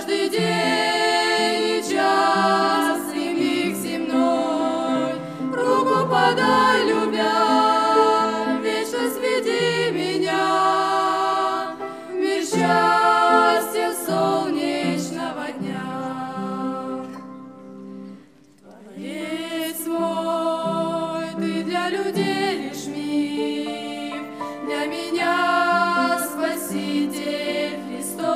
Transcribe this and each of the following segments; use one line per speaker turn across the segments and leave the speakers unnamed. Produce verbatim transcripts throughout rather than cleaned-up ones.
Каждый день и час, и миг земной, руку подай, любя, вечность веди меня в мир счастья солнечного дня. Творец мой, ты для людей лишь миг, для меня Спаситель Христос,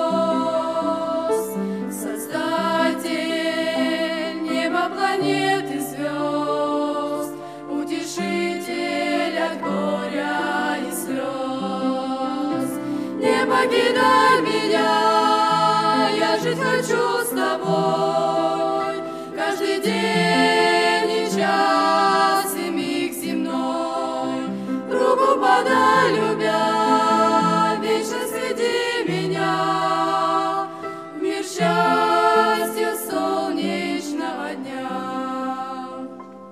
Создатель неба, планет и звезд, Утешитель от горя и слез. Не покидай меня, я жить хочу с тобой, каждый день и час, и миг земной, руку подай, любя, вечность веди меня в мир счастья солнечного дня.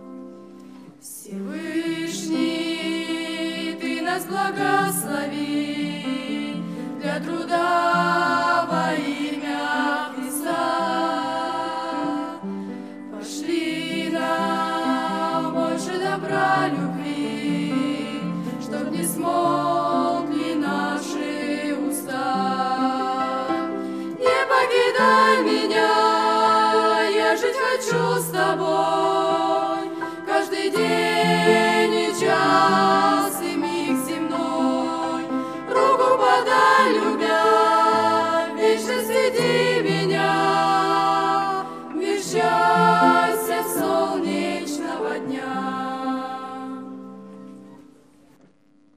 Всевышний, ты нас благослови для труда во имя Христа. Пошли нам больше добра, любви, чтоб не смог